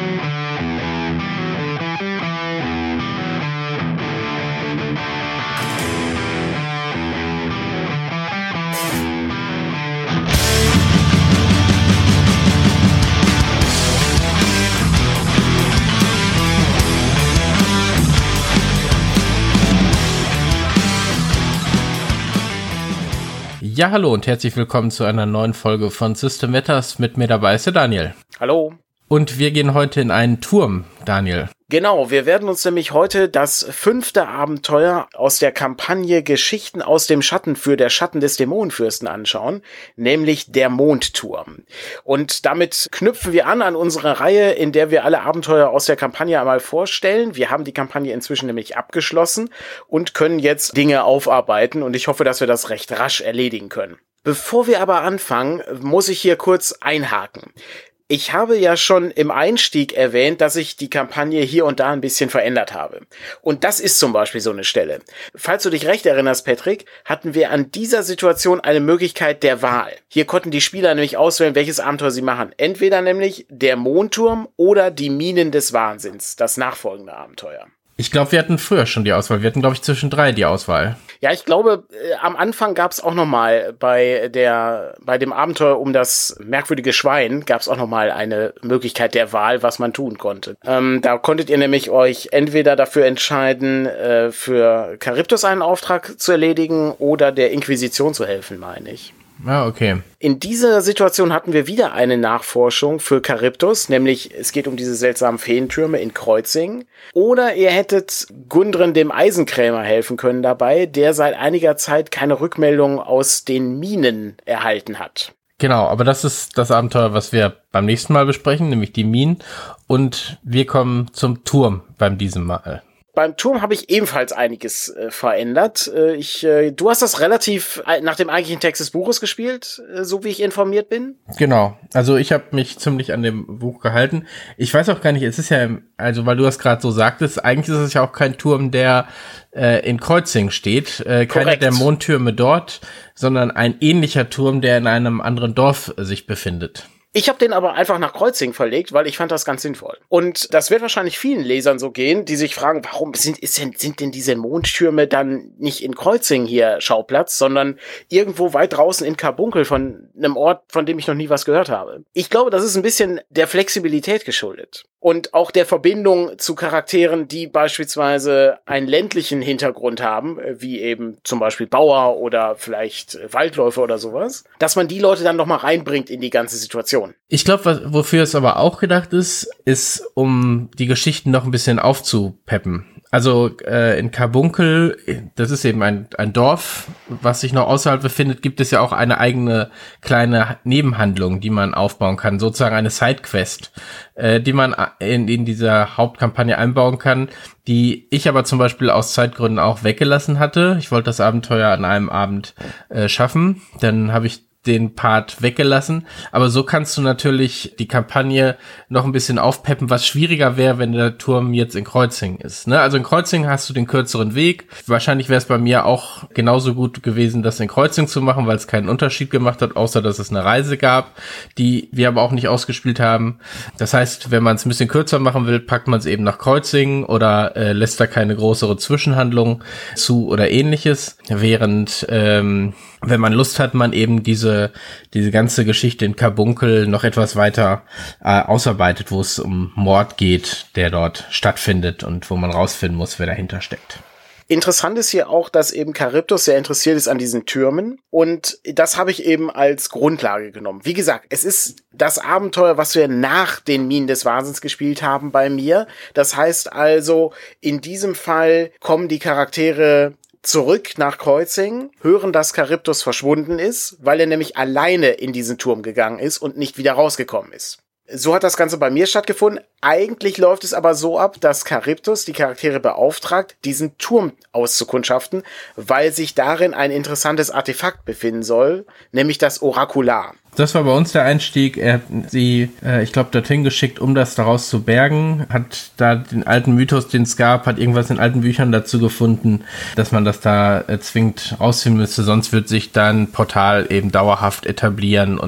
Ja, hallo und herzlich willkommen zu einer neuen Folge von System Matters. Mit mir dabei ist der Daniel. Hallo. Und wir gehen heute in einen Turm, Daniel. Genau, wir werden uns nämlich heute das 5. Abenteuer aus der Kampagne Geschichten aus dem Schatten für der Schatten des Dämonenfürsten anschauen, nämlich der Mondturm. Und damit knüpfen wir an unsere Reihe, in der wir alle Abenteuer aus der Kampagne einmal vorstellen. Wir haben die Kampagne inzwischen nämlich abgeschlossen und können jetzt Dinge aufarbeiten und ich hoffe, dass wir das recht rasch erledigen können. Bevor wir aber anfangen, muss ich hier kurz einhaken. Ich habe ja schon im Einstieg erwähnt, dass ich die Kampagne hier und da ein bisschen verändert habe. Und das ist zum Beispiel so eine Stelle. Falls du dich recht erinnerst, Patrick, hatten wir an dieser Situation eine Möglichkeit der Wahl. Hier konnten die Spieler nämlich auswählen, welches Abenteuer sie machen. Entweder nämlich der Mondturm oder die Minen des Wahnsinns, das nachfolgende Abenteuer. Ich glaube, wir hatten früher schon die Auswahl. Wir hatten, glaube ich, zwischen 3 die Auswahl. Ja, ich glaube, am Anfang gab es auch noch mal bei dem Abenteuer um das merkwürdige Schwein gab es auch noch mal eine Möglichkeit der Wahl, was man tun konnte. Da konntet ihr nämlich euch entweder dafür entscheiden, für Charybdis einen Auftrag zu erledigen oder der Inquisition zu helfen, meine ich. Ah, okay. In dieser Situation hatten wir wieder eine Nachforschung für Charybdis, nämlich es geht um diese seltsamen Feentürme in Kreuzing. Oder ihr hättet Gundren dem Eisenkrämer helfen können dabei, der seit einiger Zeit keine Rückmeldung aus den Minen erhalten hat. Genau, aber das ist das Abenteuer, was wir beim nächsten Mal besprechen, nämlich die Minen. Und wir kommen zum Turm beim diesem Mal. Beim Turm habe ich ebenfalls einiges verändert. Du hast das relativ nach dem eigentlichen Text des Buches gespielt, so wie ich informiert bin. Genau, also ich habe mich ziemlich an dem Buch gehalten. Ich weiß auch gar nicht, es ist ja, also weil du das gerade so sagtest, eigentlich ist es ja auch kein Turm, der in Kreuzing steht. Keiner der Mondtürme dort, sondern ein ähnlicher Turm, der in einem anderen Dorf sich befindet. Ich habe den aber einfach nach Kreuzing verlegt, weil ich fand das ganz sinnvoll. Und das wird wahrscheinlich vielen Lesern so gehen, die sich fragen, warum sind denn diese Mondtürme dann nicht in Kreuzing hier Schauplatz, sondern irgendwo weit draußen in Carbunkel von einem Ort, von dem ich noch nie was gehört habe. Ich glaube, das ist ein bisschen der Flexibilität geschuldet. Und auch der Verbindung zu Charakteren, die beispielsweise einen ländlichen Hintergrund haben, wie eben zum Beispiel Bauer oder vielleicht Waldläufer oder sowas, dass man die Leute dann nochmal reinbringt in die ganze Situation. Ich glaube, wofür es aber auch gedacht ist, um die Geschichten noch ein bisschen aufzupeppen. Also in Carbunkel, das ist eben ein Dorf, was sich noch außerhalb befindet, gibt es ja auch eine eigene kleine Nebenhandlung, die man aufbauen kann, sozusagen eine Sidequest, die man in dieser Hauptkampagne einbauen kann, die ich aber zum Beispiel aus Zeitgründen auch weggelassen hatte. Ich wollte das Abenteuer an einem Abend schaffen, dann habe ich den Part weggelassen, aber so kannst du natürlich die Kampagne noch ein bisschen aufpeppen, was schwieriger wäre, wenn der Turm jetzt in Kreuzing ist, ne? Also in Kreuzing hast du den kürzeren Weg. Wahrscheinlich wäre es bei mir auch genauso gut gewesen, das in Kreuzing zu machen, weil es keinen Unterschied gemacht hat, außer dass es eine Reise gab, die wir aber auch nicht ausgespielt haben. Das heißt, wenn man es ein bisschen kürzer machen will, packt man es eben nach Kreuzing oder lässt da keine größere Zwischenhandlung zu oder ähnliches, während wenn man Lust hat, man eben diese ganze Geschichte in Carbunkel noch etwas weiter ausarbeitet, wo es um Mord geht, der dort stattfindet und wo man rausfinden muss, wer dahinter steckt. Interessant ist hier auch, dass eben Charybdis sehr interessiert ist an diesen Türmen und das habe ich eben als Grundlage genommen. Wie gesagt, es ist das Abenteuer, was wir nach den Minen des Wahnsinns gespielt haben bei mir. Das heißt also, in diesem Fall kommen die Charaktere zurück nach Kreuzing, hören, dass Charybdis verschwunden ist, weil er nämlich alleine in diesen Turm gegangen ist und nicht wieder rausgekommen ist. So hat das Ganze bei mir stattgefunden. Eigentlich läuft es aber so ab, dass Charybdis die Charaktere beauftragt, diesen Turm auszukundschaften, weil sich darin ein interessantes Artefakt befinden soll, nämlich das Orakular. Das war bei uns der Einstieg. Er hat sie, ich glaube, dorthin geschickt, um das daraus zu bergen. Hat da den alten Mythos, den es gab, hat irgendwas in alten Büchern dazu gefunden, dass man das da zwingend rausfinden müsste. Sonst wird sich da ein Portal eben dauerhaft etablieren und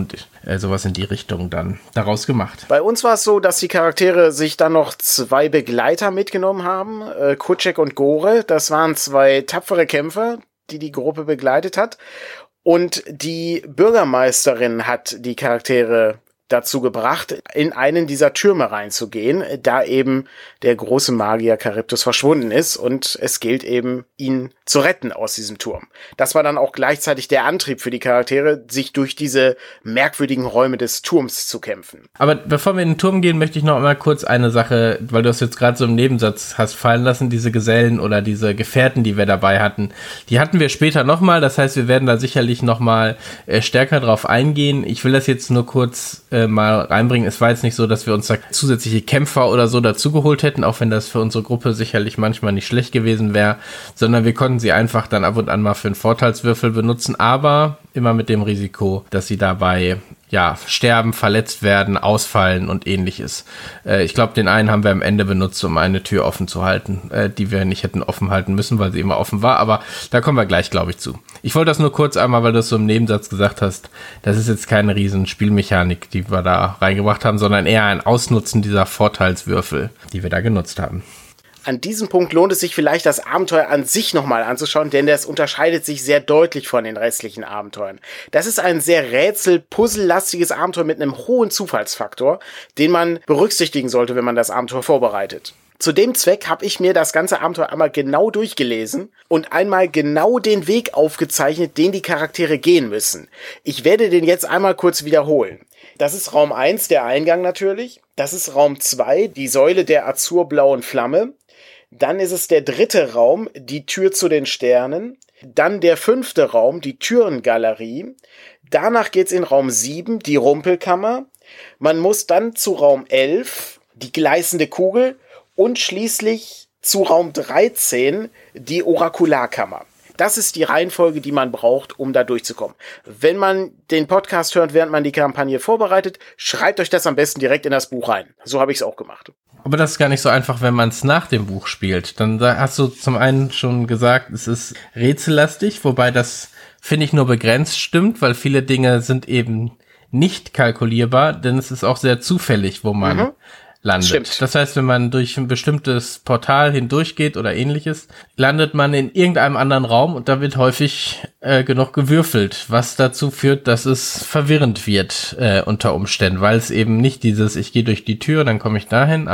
sowas in die Richtung dann daraus gemacht. Bei uns war es so, dass die Charaktere sich dann noch 2 Begleiter mitgenommen haben, Kutschek und Gore. Das waren 2 tapfere Kämpfer, die Gruppe begleitet hat. Und die Bürgermeisterin hat die Charaktere dazu gebracht, in einen dieser Türme reinzugehen, da eben der große Magier Charybdis verschwunden ist und es gilt eben, ihn zu retten aus diesem Turm. Das war dann auch gleichzeitig der Antrieb für die Charaktere, sich durch diese merkwürdigen Räume des Turms zu kämpfen. Aber bevor wir in den Turm gehen, möchte ich noch mal kurz eine Sache, weil du es jetzt gerade so im Nebensatz hast fallen lassen, diese Gesellen oder diese Gefährten, die wir dabei hatten, die hatten wir später noch mal, das heißt, wir werden da sicherlich noch mal stärker drauf eingehen. Ich will das jetzt nur kurz mal reinbringen. Es war jetzt nicht so, dass wir uns da zusätzliche Kämpfer oder so dazugeholt hätten, auch wenn das für unsere Gruppe sicherlich manchmal nicht schlecht gewesen wäre, sondern wir konnten sie einfach dann ab und an mal für einen Vorteilswürfel benutzen, aber immer mit dem Risiko, dass sie dabei sterben, verletzt werden, ausfallen und ähnliches. Ich glaube, den einen haben wir am Ende benutzt, um eine Tür offen zu halten, die wir nicht hätten offen halten müssen, weil sie immer offen war, aber da kommen wir gleich, glaube ich, zu. Ich wollte das nur kurz einmal, weil du es so im Nebensatz gesagt hast, das ist jetzt keine riesen Spielmechanik, die wir da reingebracht haben, sondern eher ein Ausnutzen dieser Vorteilswürfel, die wir da genutzt haben. An diesem Punkt lohnt es sich vielleicht, das Abenteuer an sich nochmal anzuschauen, denn das unterscheidet sich sehr deutlich von den restlichen Abenteuern. Das ist ein sehr rätsel-puzzle-lastiges Abenteuer mit einem hohen Zufallsfaktor, den man berücksichtigen sollte, wenn man das Abenteuer vorbereitet. Zu dem Zweck habe ich mir das ganze Abenteuer einmal genau durchgelesen und einmal genau den Weg aufgezeichnet, den die Charaktere gehen müssen. Ich werde den jetzt einmal kurz wiederholen. Das ist Raum 1, der Eingang natürlich. Das ist Raum 2, die Säule der azurblauen Flamme. Dann ist es der 3. Raum, die Tür zu den Sternen. Dann der 5. Raum, die Türengalerie. Danach geht's in Raum 7, die Rumpelkammer. Man muss dann zu Raum 11, die gleißende Kugel. Und schließlich zu Raum 13, die Orakularkammer. Das ist die Reihenfolge, die man braucht, um da durchzukommen. Wenn man den Podcast hört, während man die Kampagne vorbereitet, schreibt euch das am besten direkt in das Buch rein. So habe ich es auch gemacht. Aber das ist gar nicht so einfach, wenn man es nach dem Buch spielt. Dann hast du zum einen schon gesagt, es ist rätsellastig, wobei das, finde ich, nur begrenzt stimmt, weil viele Dinge sind eben nicht kalkulierbar, denn es ist auch sehr zufällig, wo man landet. Stimmt. Das heißt, wenn man durch ein bestimmtes Portal hindurchgeht oder ähnliches, landet man in irgendeinem anderen Raum und da wird häufig genug gewürfelt, was dazu führt, dass es verwirrend wird unter Umständen, weil es eben nicht dieses, ich gehe durch die Tür, dann komme ich dahin,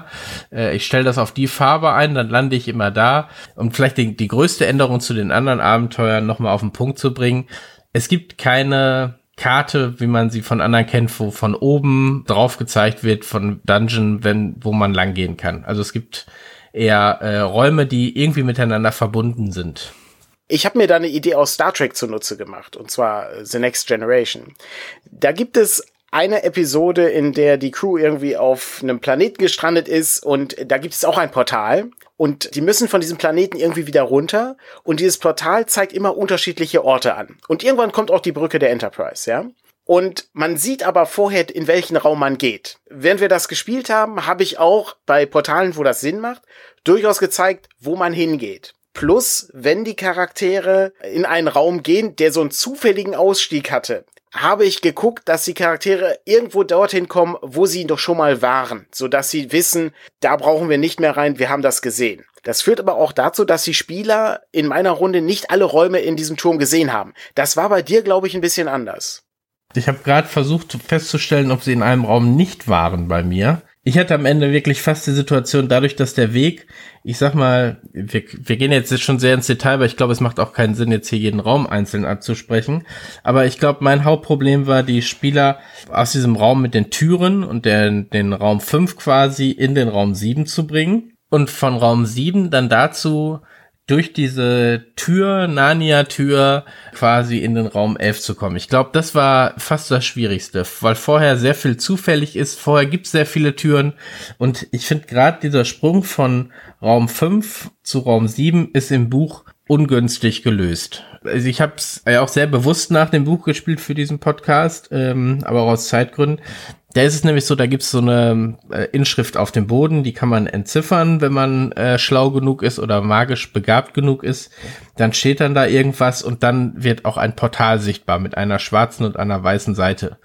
ich stelle das auf die Farbe ein, dann lande ich immer da. Um vielleicht die größte Änderung zu den anderen Abenteuern nochmal auf den Punkt zu bringen, es gibt keine Karte, wie man sie von anderen kennt, wo von oben drauf gezeigt wird von Dungeon, wo man lang gehen kann. Also es gibt eher Räume, die irgendwie miteinander verbunden sind. Ich habe mir da eine Idee aus Star Trek zunutze gemacht, und zwar The Next Generation. Da gibt es eine Episode, in der die Crew irgendwie auf einem Planeten gestrandet ist und da gibt es auch ein Portal. Und die müssen von diesem Planeten irgendwie wieder runter. Und dieses Portal zeigt immer unterschiedliche Orte an. Und irgendwann kommt auch die Brücke der Enterprise, ja. Und man sieht aber vorher, in welchen Raum man geht. Während wir das gespielt haben, habe ich auch bei Portalen, wo das Sinn macht, durchaus gezeigt, wo man hingeht. Plus, wenn die Charaktere in einen Raum gehen, der so einen zufälligen Ausstieg hatte, habe ich geguckt, dass die Charaktere irgendwo dorthin kommen, wo sie doch schon mal waren, sodass sie wissen, da brauchen wir nicht mehr rein, wir haben das gesehen. Das führt aber auch dazu, dass die Spieler in meiner Runde nicht alle Räume in diesem Turm gesehen haben. Das war bei dir, glaube ich, ein bisschen anders. Ich habe gerade versucht festzustellen, ob sie in einem Raum nicht waren bei mir. Ich hatte am Ende wirklich fast die Situation, dadurch, dass der Weg, ich sag mal, wir gehen jetzt schon sehr ins Detail, aber ich glaube, es macht auch keinen Sinn, jetzt hier jeden Raum einzeln abzusprechen. Aber ich glaube, mein Hauptproblem war, die Spieler aus diesem Raum mit den Türen und den Raum 5 quasi in den Raum 7 zu bringen und von Raum 7 dann dazu durch diese Tür, Narnia-Tür, quasi in den Raum 11 zu kommen. Ich glaube, das war fast das Schwierigste, weil vorher sehr viel zufällig ist. Vorher gibt es sehr viele Türen und ich finde gerade dieser Sprung von Raum 5 zu Raum 7 ist im Buch ungünstig gelöst. Also ich habe es ja auch sehr bewusst nach dem Buch gespielt für diesen Podcast, aber auch aus Zeitgründen. Da ist es nämlich so, da gibt's so eine Inschrift auf dem Boden, die kann man entziffern, wenn man schlau genug ist oder magisch begabt genug ist. Dann steht dann da irgendwas und dann wird auch ein Portal sichtbar mit einer schwarzen und einer weißen Seite.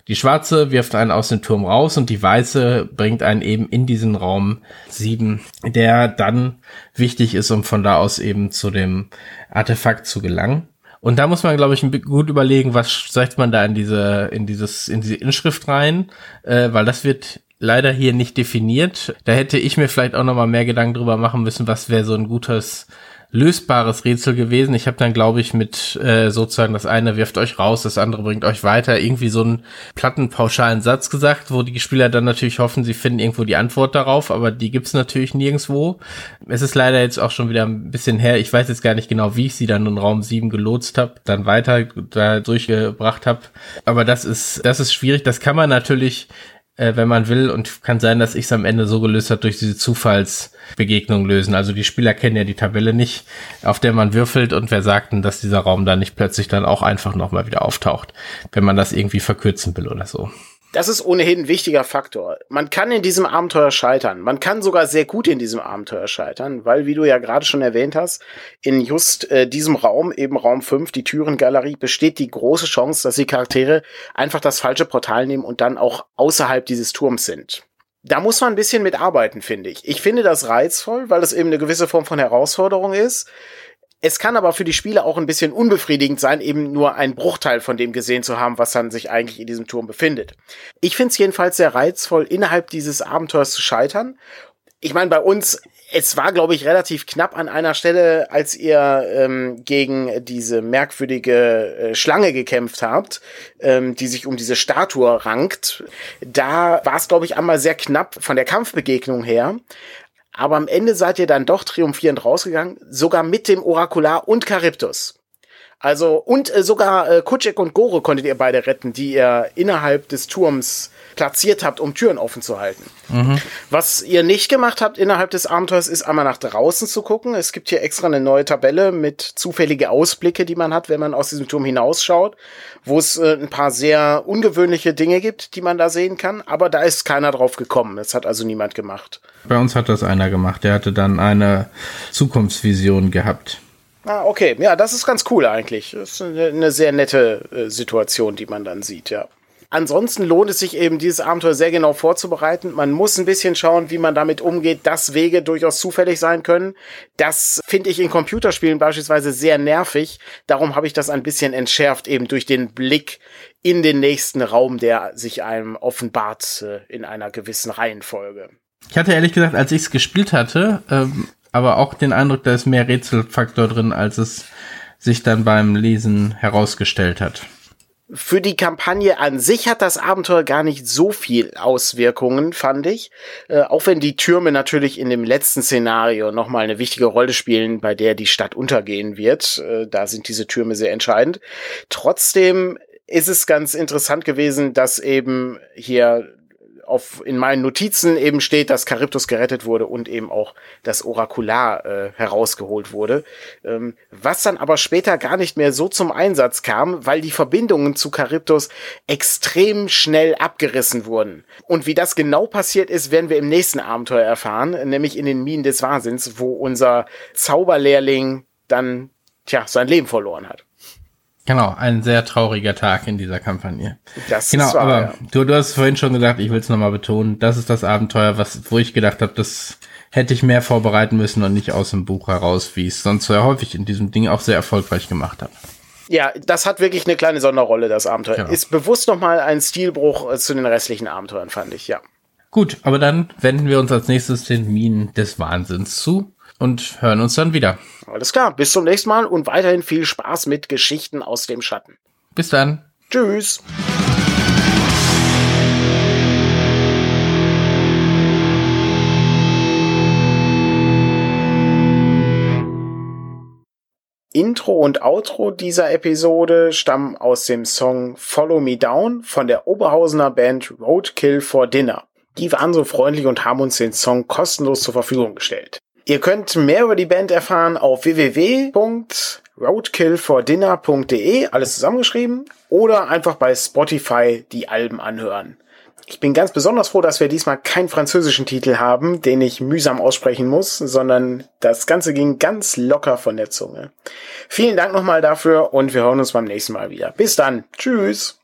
Die schwarze wirft einen aus dem Turm raus und die weiße bringt einen eben in diesen Raum 7, der dann wichtig ist, um von da aus eben zu dem Artefakt zu gelangen. Und da muss man, glaube ich, gut überlegen, was setzt man da in diese Inschrift rein, weil das wird leider hier nicht definiert. Da hätte ich mir vielleicht auch noch mal mehr Gedanken drüber machen müssen, was wäre so ein gutes lösbares Rätsel gewesen. Ich habe dann, glaube ich, mit sozusagen das eine wirft euch raus, das andere bringt euch weiter, irgendwie so einen platten, pauschalen Satz gesagt, wo die Spieler dann natürlich hoffen, sie finden irgendwo die Antwort darauf, aber die gibt's natürlich nirgendwo. Es ist leider jetzt auch schon wieder ein bisschen her. Ich weiß jetzt gar nicht genau, wie ich sie dann in Raum 7 gelotst habe, dann weiter da durchgebracht habe. Aber das ist schwierig. Das kann man natürlich, wenn man will, und kann sein, dass ich es am Ende so gelöst habe, durch diese Zufallsbegegnung lösen. Also die Spieler kennen ja die Tabelle nicht, auf der man würfelt, und wer sagt denn, dass dieser Raum dann nicht plötzlich dann auch einfach nochmal wieder auftaucht, wenn man das irgendwie verkürzen will oder so. Das ist ohnehin ein wichtiger Faktor. Man kann in diesem Abenteuer scheitern. Man kann sogar sehr gut in diesem Abenteuer scheitern, weil, wie du ja gerade schon erwähnt hast, in just diesem Raum, eben Raum 5, die Türengalerie, besteht die große Chance, dass die Charaktere einfach das falsche Portal nehmen und dann auch außerhalb dieses Turms sind. Da muss man ein bisschen mit arbeiten, finde ich. Ich finde das reizvoll, weil das eben eine gewisse Form von Herausforderung ist. Es kann aber für die Spieler auch ein bisschen unbefriedigend sein, eben nur einen Bruchteil von dem gesehen zu haben, was dann sich eigentlich in diesem Turm befindet. Ich finde es jedenfalls sehr reizvoll, innerhalb dieses Abenteuers zu scheitern. Ich meine, bei uns, es war, glaube ich, relativ knapp an einer Stelle, als ihr gegen diese merkwürdige Schlange gekämpft habt, die sich um diese Statue rankt. Da war es, glaube ich, einmal sehr knapp von der Kampfbegegnung her. Aber am Ende seid ihr dann doch triumphierend rausgegangen, sogar mit dem Orakular und Charybdis. Also, und sogar Kutschek und Gore konntet ihr beide retten, die ihr innerhalb des Turms platziert habt, um Türen offen zu halten. Mhm. Was ihr nicht gemacht habt innerhalb des Abenteuers, ist einmal nach draußen zu gucken. Es gibt hier extra eine neue Tabelle mit zufällige Ausblicke, die man hat, wenn man aus diesem Turm hinausschaut, wo es ein paar sehr ungewöhnliche Dinge gibt, die man da sehen kann. Aber da ist keiner drauf gekommen. Das hat also niemand gemacht. Bei uns hat das einer gemacht. Der hatte dann eine Zukunftsvision gehabt. Ah, okay. Ja, das ist ganz cool eigentlich. Das ist eine sehr nette Situation, die man dann sieht, ja. Ansonsten lohnt es sich eben, dieses Abenteuer sehr genau vorzubereiten. Man muss ein bisschen schauen, wie man damit umgeht, dass Wege durchaus zufällig sein können. Das finde ich in Computerspielen beispielsweise sehr nervig. Darum habe ich das ein bisschen entschärft, eben durch den Blick in den nächsten Raum, der sich einem offenbart in einer gewissen Reihenfolge. Ich hatte ehrlich gesagt, als ich es gespielt hatte, aber auch den Eindruck, da ist mehr Rätselfaktor drin, als es sich dann beim Lesen herausgestellt hat. Für die Kampagne an sich hat das Abenteuer gar nicht so viel Auswirkungen, fand ich. Auch wenn die Türme natürlich in dem letzten Szenario nochmal eine wichtige Rolle spielen, bei der die Stadt untergehen wird. Da sind diese Türme sehr entscheidend. Trotzdem ist es ganz interessant gewesen, dass eben hier in meinen Notizen eben steht, dass Charybdis gerettet wurde und eben auch das Orakular herausgeholt wurde. Was dann aber später gar nicht mehr so zum Einsatz kam, weil die Verbindungen zu Charybdis extrem schnell abgerissen wurden. Und wie das genau passiert ist, werden wir im nächsten Abenteuer erfahren, nämlich in den Minen des Wahnsinns, wo unser Zauberlehrling dann, sein Leben verloren hat. Genau, ein sehr trauriger Tag in dieser Kampagne. Das genau, ist wahr, aber ja. Du hast vorhin schon gesagt, ich will es nochmal betonen, das ist das Abenteuer, wo ich gedacht habe, das hätte ich mehr vorbereiten müssen und nicht aus dem Buch heraus, wie ich es sonst sehr häufig in diesem Ding auch sehr erfolgreich gemacht habe. Ja, das hat wirklich eine kleine Sonderrolle, das Abenteuer. Genau. Ist bewusst nochmal ein Stilbruch zu den restlichen Abenteuern, fand ich, ja. Gut, aber dann wenden wir uns als nächstes den Minen des Wahnsinns zu und hören uns dann wieder. Alles klar, bis zum nächsten Mal und weiterhin viel Spaß mit Geschichten aus dem Schatten. Bis dann. Tschüss. Intro und Outro dieser Episode stammen aus dem Song Follow Me Down von der Oberhausener Band Roadkill for Dinner. Die waren so freundlich und haben uns den Song kostenlos zur Verfügung gestellt. Ihr könnt mehr über die Band erfahren auf www.roadkillfordinner.de, alles zusammengeschrieben, oder einfach bei Spotify die Alben anhören. Ich bin ganz besonders froh, dass wir diesmal keinen französischen Titel haben, den ich mühsam aussprechen muss, sondern das Ganze ging ganz locker von der Zunge. Vielen Dank nochmal dafür und wir hören uns beim nächsten Mal wieder. Bis dann. Tschüss.